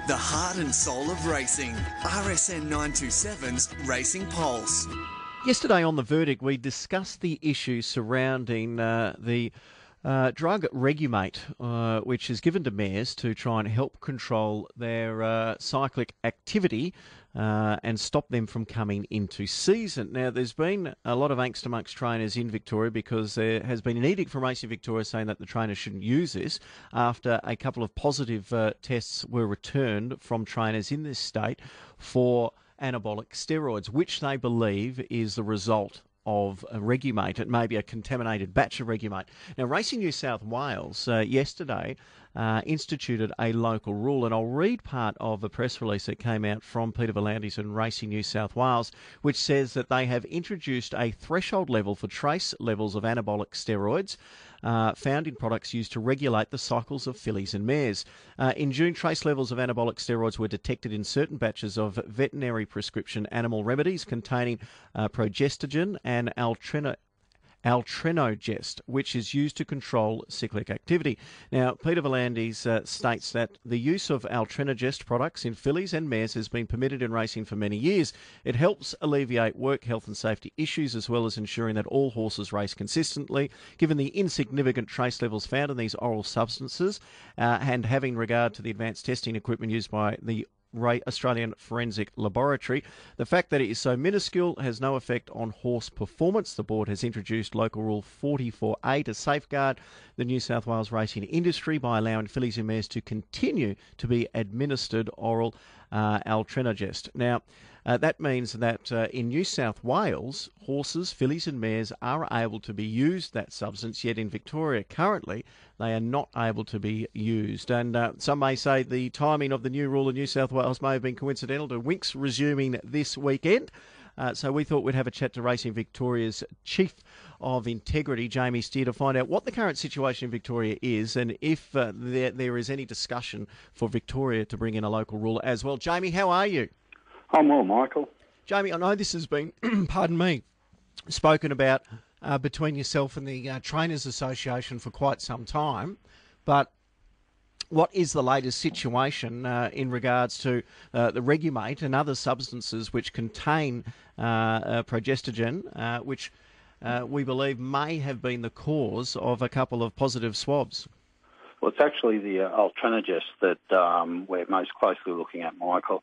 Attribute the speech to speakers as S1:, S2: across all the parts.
S1: The heart and soul of racing. RSN 927's Racing Pulse.
S2: Yesterday on The Verdict, we discussed the issues surrounding the drug Regumate, which is given to mares to try and help control their cyclic activity and stop them from coming into season. Now, there's been a lot of angst amongst trainers in Victoria because there has been an edict from Racing Victoria saying that the trainers shouldn't use this after a couple of positive tests were returned from trainers in this state for anabolic steroids, which they believe is the result of a Regumate. It may be a contaminated batch of Regumate. Now, Racing New South Wales yesterday instituted a local rule, and I'll read part of a press release that came out from Peter V'landys and Racing New South Wales, which says that they have introduced a threshold level for trace levels of anabolic steroids found in products used to regulate the cycles of fillies and mares. In June, trace levels of anabolic steroids were detected in certain batches of veterinary prescription animal remedies containing progestogen and Altrenogest, which is used to control cyclic activity. Now, Peter V'landys states that the use of Altrenogest products in fillies and mares has been permitted in racing for many years. It helps alleviate work health and safety issues, as well as ensuring that all horses race consistently. Given the insignificant trace levels found in these oral substances, and having regard to the advanced testing equipment used by the Australian Forensic Laboratory, the fact that it is so minuscule has no effect on horse performance. The board has introduced Local Rule 44A to safeguard the New South Wales racing industry by allowing fillies and mares to continue to be administered oral Altrenogest. Now, that means that in New South Wales, horses, fillies and mares are able to be used that substance, yet in Victoria currently they are not able to be used. And some may say the timing of the new rule in New South Wales may have been coincidental to Winx resuming this weekend. So we thought we'd have a chat to Racing Victoria's Chief of Integrity, Jamie Steer, to find out what the current situation in Victoria is and if there is any discussion for Victoria to bring in a local rule as well. Jamie, how are you?
S3: I'm well, Michael.
S2: Jamie, I know this has been, pardon me, spoken about between yourself and the Trainers Association for quite some time, but what is the latest situation in regards to the Regumate and other substances which contain progestogen, which we believe may have been the cause of a couple of positive swabs?
S3: Well, it's actually the Altrenogest that we're most closely looking at, Michael.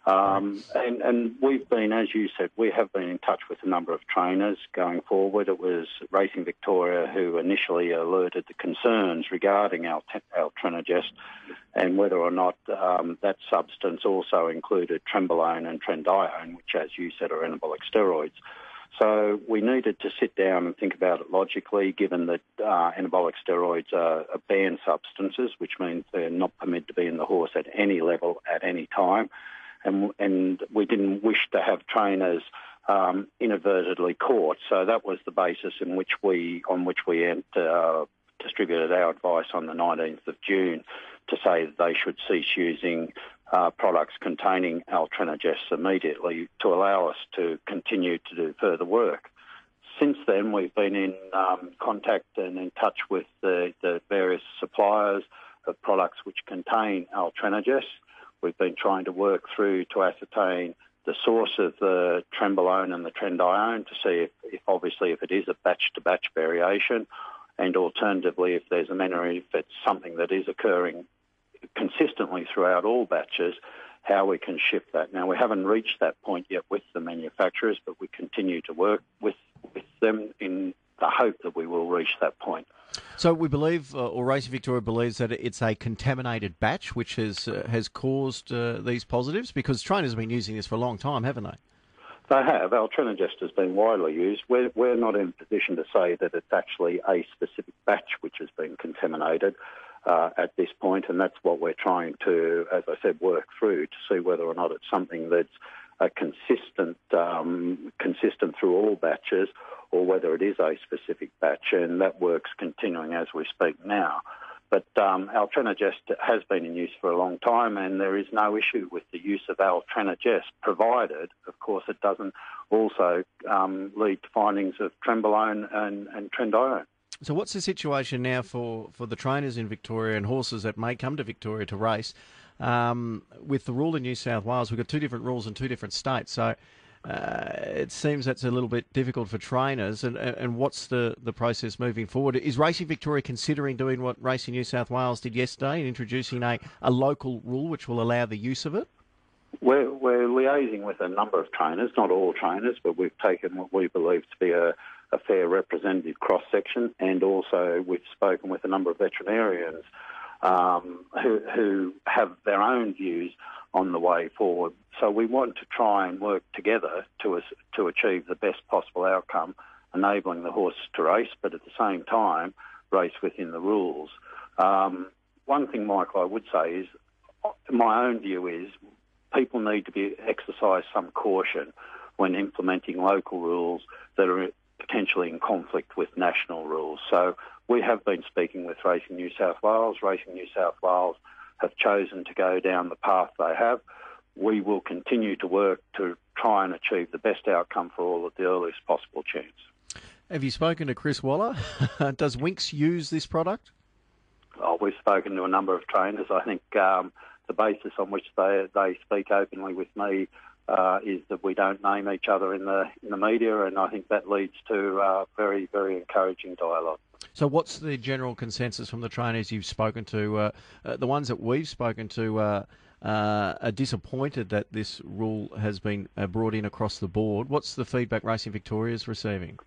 S3: And we've been, as you said, we have been in touch with a number of trainers going forward. It was Racing Victoria who initially alerted the concerns regarding Altrenogest and whether or not that substance also included trenbolone and trendione, which, as you said, are anabolic steroids. So we needed to sit down and think about it logically, given that anabolic steroids are banned substances, which means they're not permitted to be in the horse at any level at any time. And we didn't wish to have trainers inadvertently caught. So that was the basis on which we distributed our advice on the 19th of June to say that they should cease using products containing Altrenogest immediately to allow us to continue to do further work. Since then, we've been in contact and in touch with the various suppliers of products which contain Altrenogest. We've been trying to work through to ascertain the source of the trenbolone and the trendione to see if it is a batch-to-batch variation, and alternatively if there's a manner, if it's something that is occurring consistently throughout all batches, how we can shift that. Now, we haven't reached that point yet with the manufacturers, but we continue to work with them in the hope that we will reach that point.
S2: So we believe, or Racing Victoria believes, that it's a contaminated batch which has caused these positives, because trainers have been using this for a long time, haven't they?
S3: They have. Altrenogest has been widely used. We're not in a position to say that it's actually a specific batch which has been contaminated at this point, and that's what we're trying to, as I said, work through to see whether or not it's something that's consistent through all batches, or whether it is a specific batch, and that work's continuing as we speak now. But Altrenogest has been in use for a long time, and there is no issue with the use of Altrenogest, provided, of course, it doesn't also lead to findings of trenbolone and trendione.
S2: So what's the situation now for the trainers in Victoria and horses that may come to Victoria to race? With the rule in New South Wales, we've got two different rules in two different states. So it seems that's a little bit difficult for trainers. And what's the process moving forward? Is Racing Victoria considering doing what Racing New South Wales did yesterday and introducing a local rule which will allow the use of it?
S3: We're liaising with a number of trainers, not all trainers, but we've taken what we believe to be a fair representative cross-section, and also we've spoken with a number of veterinarians who have their own views on the way forward. So we want to try and work together to achieve the best possible outcome, enabling the horses to race, but at the same time race within the rules. One thing, Michael, I would say is, my own view is, people need to exercise some caution when implementing local rules that are potentially in conflict with national rules. So we have been speaking with Racing New South Wales. Racing New South Wales have chosen to go down the path they have. We will continue to work to try and achieve the best outcome for all at the earliest possible chance.
S2: Have you spoken to Chris Waller? Does Winx use this product?
S3: Oh, we've spoken to a number of trainers. I think the basis on which they speak openly with me is that we don't name each other in the media, and I think that leads to very, very encouraging dialogue.
S2: So what's the general consensus from the trainers you've spoken to? The ones that we've spoken to are disappointed that this rule has been brought in across the board. What's the feedback Racing Victoria is receiving?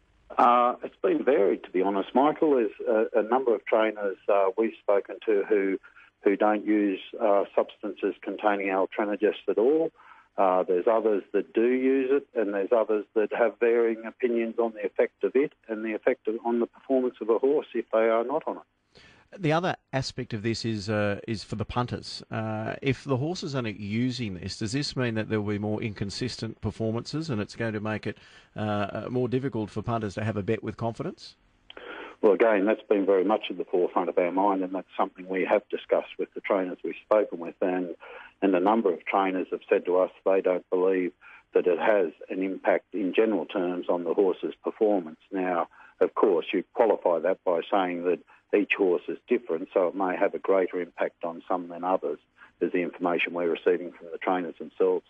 S3: It's been varied, to be honest, Michael. There's a number of trainers we've spoken to who don't use substances containing Altrenagest at all. There's others that do use it, and there's others that have varying opinions on the effect of it and the effect on the performance of a horse if they are not on it.
S2: The other aspect of this is for the punters. If the horses are not using this, does this mean that there will be more inconsistent performances, and it's going to make it more difficult for punters to have a bet with confidence?
S3: Well, again, that's been very much at the forefront of our mind, and that's something we have discussed with the trainers we've spoken with, and a number of trainers have said to us they don't believe that it has an impact in general terms on the horse's performance. Now, of course, you qualify that by saying that each horse is different, so it may have a greater impact on some than others, is the information we're receiving from the trainers themselves.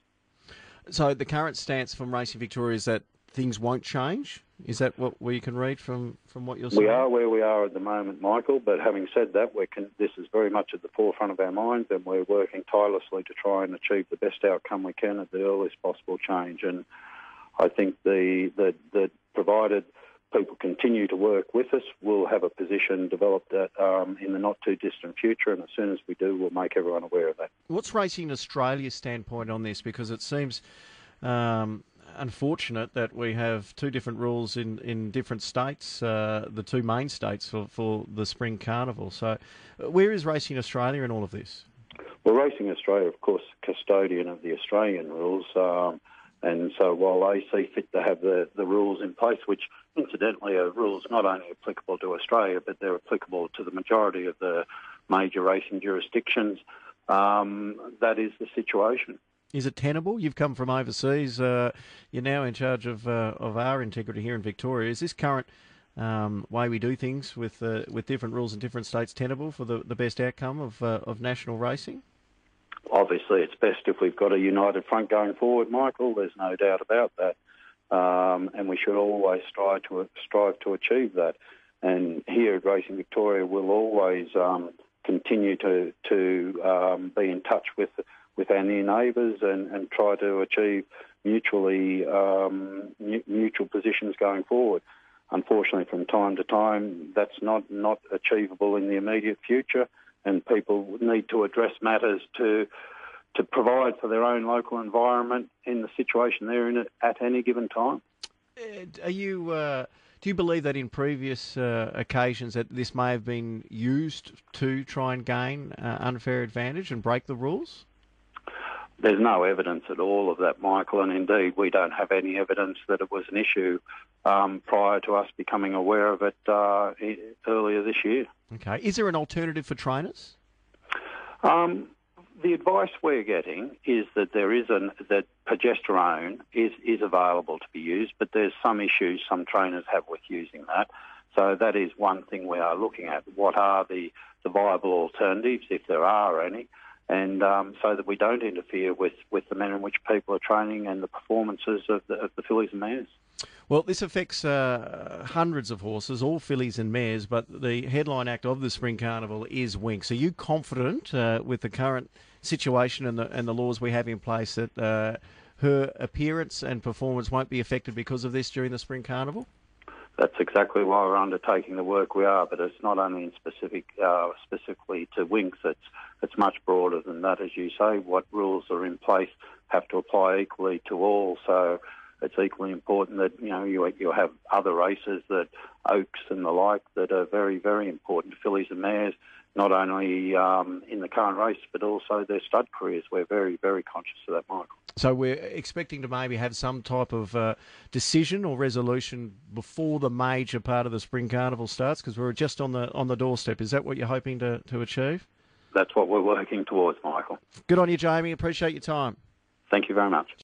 S2: So the current stance from Racing Victoria is that things won't change? Is that what we can read from what you're saying?
S3: We are where we are at the moment, Michael, but having said that, this is very much at the forefront of our minds, and we're working tirelessly to try and achieve the best outcome we can at the earliest possible change. And I think that provided people continue to work with us, we'll have a position developed in the not-too-distant future, and as soon as we do, we'll make everyone aware of that.
S2: What's Racing Australia's standpoint on this? Because it seems unfortunate that we have two different rules in different states, the two main states for the Spring Carnival. So where is Racing Australia in all of this?
S3: Well, Racing Australia, of course, custodian of the Australian rules, and so while they see fit to have the rules in place, which incidentally are rules not only applicable to Australia, but they're applicable to the majority of the major racing jurisdictions, that is the situation.
S2: Is it tenable? You've come from overseas. You're now in charge of our integrity here in Victoria. Is this current way we do things with different rules in different states tenable for the best outcome of national racing?
S3: Obviously, it's best if we've got a united front going forward, Michael. There's no doubt about that, and we should always strive to achieve that. And here at Racing Victoria, we'll always continue to be in touch with our near neighbours and try to achieve mutual positions going forward. Unfortunately, from time to time, that's not achievable in the immediate future, and people need to address matters to provide for their own local environment in the situation they're in at any given time.
S2: Do you believe that in previous occasions that this may have been used to try and gain unfair advantage and break the rules?
S3: There's no evidence at all of that, Michael, and indeed we don't have any evidence that it was an issue prior to us becoming aware of it earlier this year.
S2: Okay. Is there an alternative for trainers?
S3: The advice we're getting is that that progesterone is available to be used, but there's some issues some trainers have with using that. So that is one thing we are looking at. What are the viable alternatives, if there are any? and so that we don't interfere with the manner in which people are training and the performances of the fillies and mares.
S2: Well, this affects hundreds of horses, all fillies and mares, but the headline act of the Spring Carnival is Winx. Are you confident with the current situation and the laws we have in place that her appearance and performance won't be affected because of this during the Spring Carnival?
S3: That's exactly why we're undertaking the work we are, but it's not only in specifically to Winx. It's much broader than that, as you say. What rules are in place have to apply equally to all. So it's equally important that you have other races, that Oaks and the like, that are very, very important to fillies and mares, not only in the current race but also their stud careers. We're very, very conscious of that, Michael.
S2: So we're expecting to maybe have some type of decision or resolution before the major part of the Spring Carnival starts, because we're just on the doorstep. Is that what you're hoping to achieve?
S3: That's what we're working towards, Michael.
S2: Good on you, Jamie. Appreciate your time.
S3: Thank you very much.